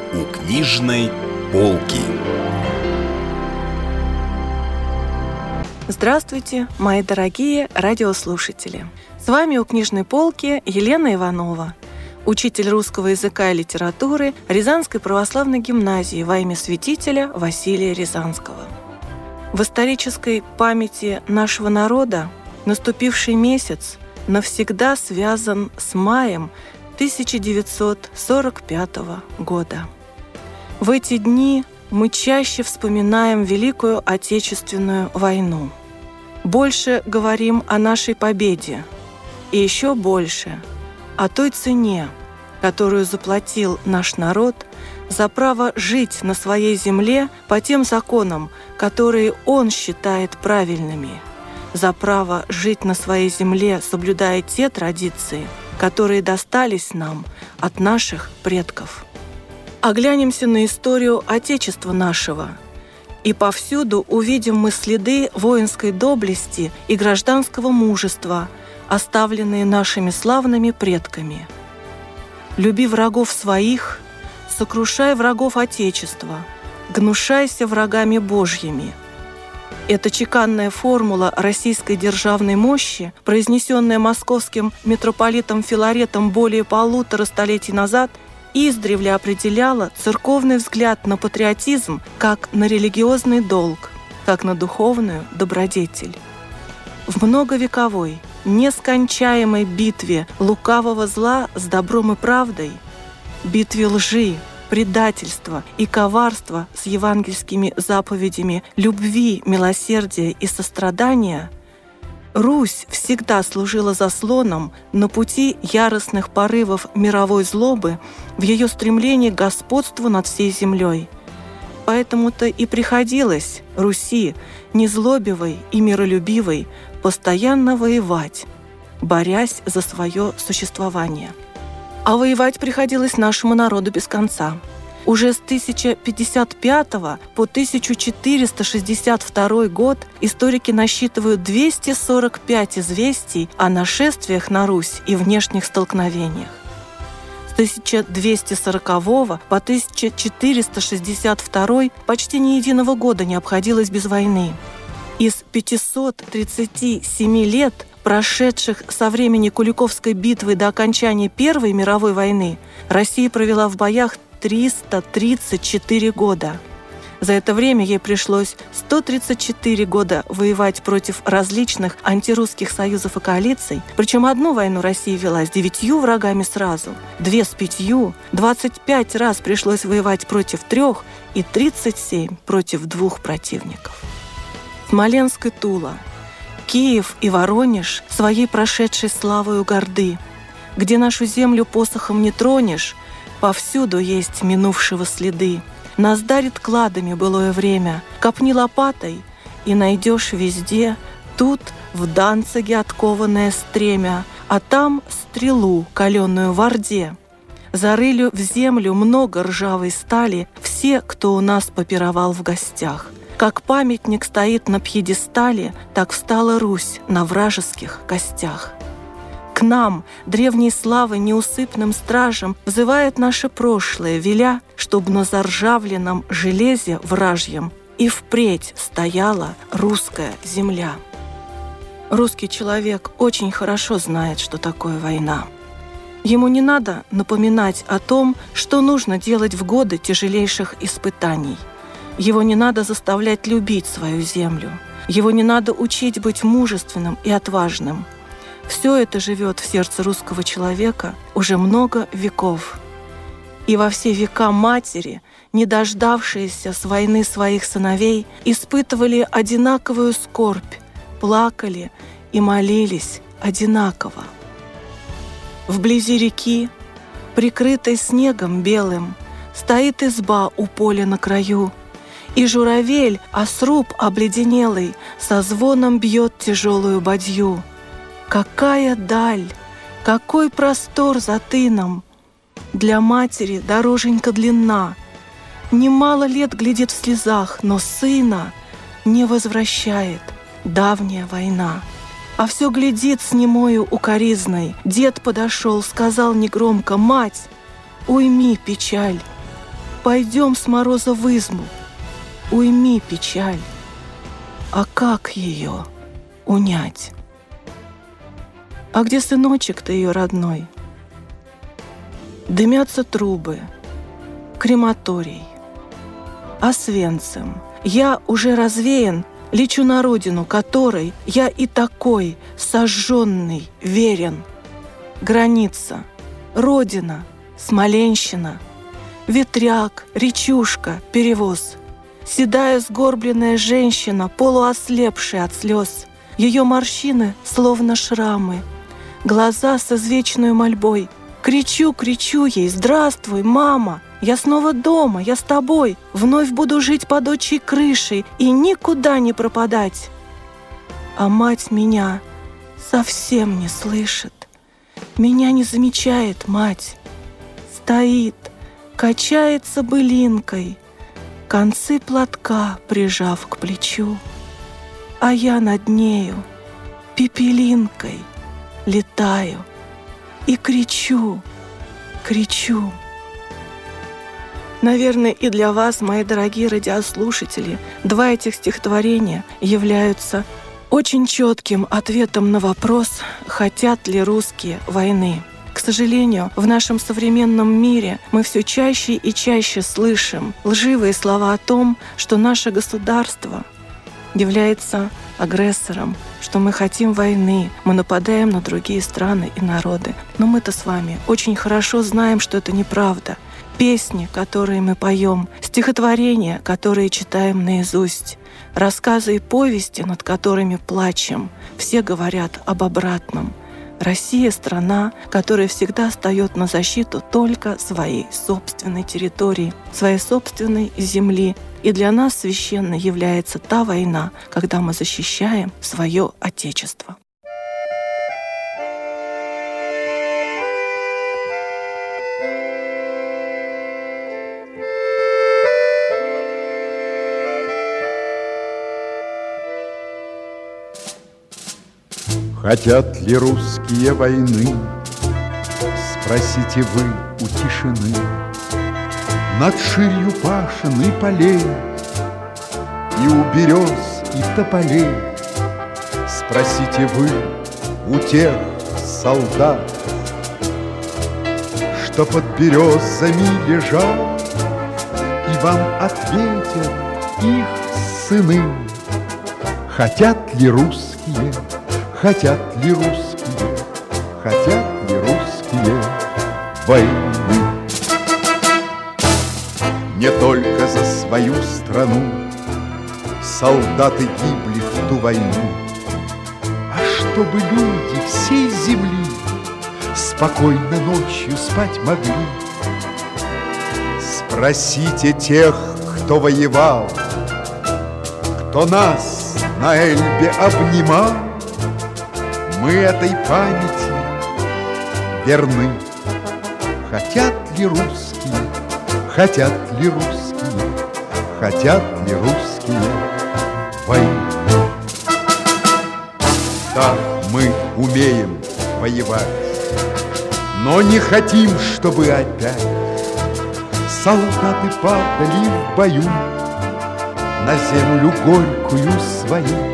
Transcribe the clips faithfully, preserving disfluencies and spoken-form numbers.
у книжной полки. Здравствуйте, мои дорогие радиослушатели! С вами у книжной полки Елена Иванова, учитель русского языка и литературы Рязанской православной гимназии во имя святителя Василия Рязанского. В исторической памяти нашего народа наступивший месяц навсегда связан с маем тысяча девятьсот сорок пятого года. В эти дни мы чаще вспоминаем Великую Отечественную войну. Больше говорим о нашей победе и еще больше о той цене, которую заплатил наш народ за право жить на своей земле по тем законам, которые он считает правильными, за право жить на своей земле, соблюдая те традиции, которые достались нам от наших предков. Оглянемся на историю Отечества нашего, и повсюду увидим мы следы воинской доблести и гражданского мужества, оставленные нашими славными предками. «Люби врагов своих, сокрушай врагов Отечества, гнушайся врагами Божьими». Эта чеканная формула российской державной мощи, произнесенная московским митрополитом Филаретом более полутора столетий назад, издревле определяла церковный взгляд на патриотизм как на религиозный долг, как на духовную добродетель. В многовековой, нескончаемой битве лукавого зла с добром и правдой, битве лжи, предательства и коварства с евангельскими заповедями любви, милосердия и сострадания, Русь всегда служила заслоном на пути яростных порывов мировой злобы в ее стремлении к господству над всей землей. Поэтому-то и приходилось Руси, незлобивой и миролюбивой, постоянно воевать, борясь за свое существование. А воевать приходилось нашему народу без конца. Уже с тысяча пятьдесят пятого по тысяча четыреста шестьдесят второй год историки насчитывают двести сорок пять известий о нашествиях на Русь и внешних столкновениях. С тысяча двести сорокового по тысяча четыреста шестьдесят второй почти ни единого года не обходилось без войны. Из пятисот тридцати семи лет, прошедших со времени Куликовской битвы до окончания Первой мировой войны, Россия провела в боях триста тридцать четыре года. За это время ей пришлось сто тридцать четыре года воевать против различных антирусских союзов и коалиций, причем одну войну Россия вела с девятью врагами сразу, две с пятью, двадцать пять раз пришлось воевать против трех и тридцать семь против двух противников. Смоленск и Тула, Киев и Воронеж своей прошедшей славою горды, где нашу землю посохом не тронешь, повсюду есть минувшего следы. Нас дарит кладами былое время, копни лопатой, и найдешь везде тут в Данциге откованное стремя, а там стрелу, каленую в Орде. Зарыли в землю много ржавой стали все, кто у нас попировал в гостях. Как памятник стоит на пьедестале, так встала Русь на вражеских костях. К нам, древней славы неусыпным стражам, взывает наше прошлое, веля, чтоб на заржавленном железе вражьем и впредь стояла русская земля. Русский человек очень хорошо знает, что такое война. Ему не надо напоминать о том, что нужно делать в годы тяжелейших испытаний. Его не надо заставлять любить свою землю. Его не надо учить быть мужественным и отважным. Все это живет в сердце русского человека уже много веков. И во все века матери, не дождавшиеся с войны своих сыновей, испытывали одинаковую скорбь, плакали и молились одинаково. Вблизи реки, прикрытой снегом белым, стоит изба у поля на краю, и журавель, а сруб обледенелый, со звоном бьет тяжелую бадью. Какая даль, какой простор за тыном! Для матери дороженька длинна. Немало лет глядит в слезах, но сына не возвращает давняя война. А все глядит с немою укоризной. Дед подошел, сказал негромко: «Мать, уйми печаль». пойдем с мороза в избу. Уйми печаль, а как ее унять? А где сыночек-то ее родной? Дымятся трубы, крематорий, Освенцим. Я уже развеян, лечу на родину, которой я и такой сожженный верен. Граница, родина, Смоленщина, ветряк, речушка, перевоз. Седая сгорбленная женщина, полуослепшая от слез. Ее морщины словно шрамы, глаза с извечной мольбой. Кричу, кричу ей: «Здравствуй, мама! Я снова дома, я с тобой. Вновь буду жить под отчей крышей и никуда не пропадать». А мать меня совсем не слышит. Меня не замечает мать. Стоит, качается былинкой, концы платка прижав к плечу. А я над нею пепелинкой летаю и кричу, кричу. Наверное, и для вас, мои дорогие радиослушатели, два этих стихотворения являются очень четким ответом на вопрос, хотят ли русские войны. К сожалению, в нашем современном мире мы все чаще и чаще слышим лживые слова о том, что наше государство является агрессором, что мы хотим войны, мы нападаем на другие страны и народы. Но мы-то с вами очень хорошо знаем, что это неправда. Песни, которые мы поем, стихотворения, которые читаем наизусть, рассказы и повести, над которыми плачем, все говорят об обратном. Россия — страна, которая всегда встает на защиту только своей собственной территории, своей собственной земли. И для нас священной является та война, когда мы защищаем свое Отечество. Хотят ли русские войны? Спросите вы у тишины. Над ширью пашин и полей, и у берез и тополей. Спросите вы у тех солдат, что под березами лежат, и вам ответят их сыны. Хотят ли русские? Хотят ли русские, хотят ли русские войны? Не только за свою страну солдаты гибли в ту войну, а чтобы люди всей земли спокойно ночью спать могли. Спросите тех, кто воевал, кто нас на Эльбе обнимал. Мы этой памяти верны. Хотят ли русские, хотят ли русские, хотят ли русские войны? Да, мы умеем воевать, но не хотим, чтобы опять солдаты падали в бою на землю горькую свою.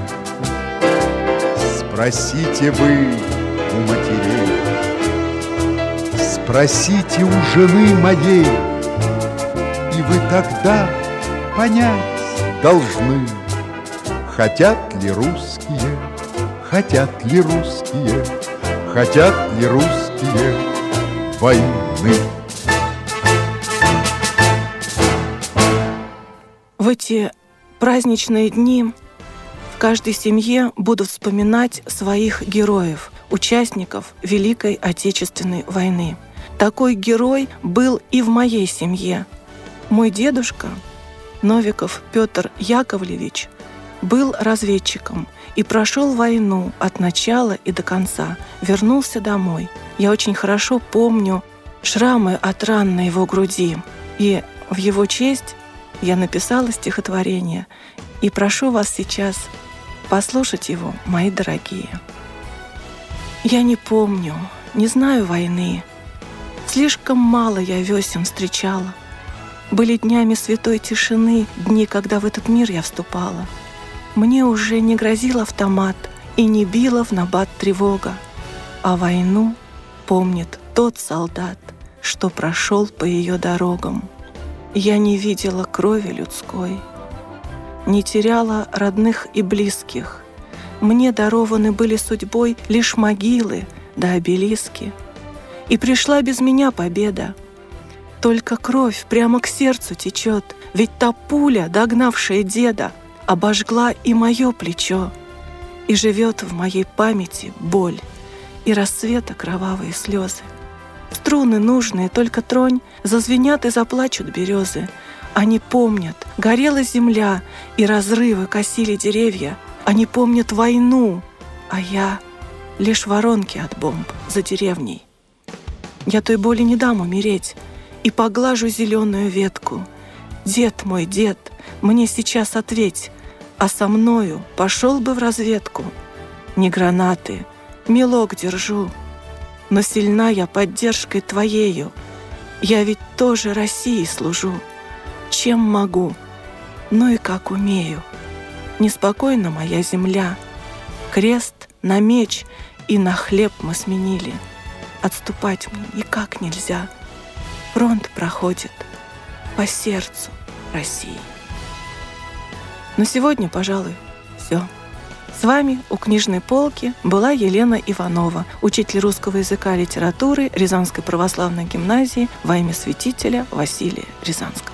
Спросите вы у матерей, спросите у жены моей, и вы тогда понять должны, хотят ли русские, хотят ли русские, хотят ли русские войны. В эти праздничные дни в каждой семье будут вспоминать своих героев, участников Великой Отечественной войны. Такой герой был и в моей семье. Мой дедушка, Новиков Петр Яковлевич, был разведчиком и прошел войну от начала и до конца, вернулся домой. Я очень хорошо помню шрамы от ран на его груди, и в его честь я написала стихотворение, и прошу вас сейчас послушать его, мои дорогие. Я не помню, не знаю войны. Слишком мало я весен встречала. Были днями святой тишины, дни, когда в этот мир я вступала. Мне уже не грозил автомат и не била в набат тревога, а войну помнит тот солдат, что прошел по ее дорогам. Я не видела крови людской, не теряла родных и близких. Мне дарованы были судьбой лишь могилы да обелиски. И пришла без меня победа. Только кровь прямо к сердцу течет, ведь та пуля, догнавшая деда, обожгла и мое плечо. И живет в моей памяти боль и рассвета кровавые слезы. Струны нужные, только тронь, зазвенят и заплачут березы. Они помнят, горела земля, и разрывы косили деревья. Они помнят войну, а я — лишь воронки от бомб за деревней. Я той боли не дам умереть и поглажу зеленую ветку. Дед мой, дед, мне сейчас ответь, а со мною пошел бы в разведку. Не гранаты, мелок держу, но сильна я поддержкой твоею. Я ведь тоже России служу. Чем могу, ну и как умею. Неспокойна моя земля. Крест на меч и на хлеб мы сменили. Отступать мне никак нельзя. Фронт проходит по сердцу России. На сегодня, пожалуй, все. С вами у книжной полки была Елена Иванова, учитель русского языка и литературы Рязанской православной гимназии во имя святителя Василия Рязанского.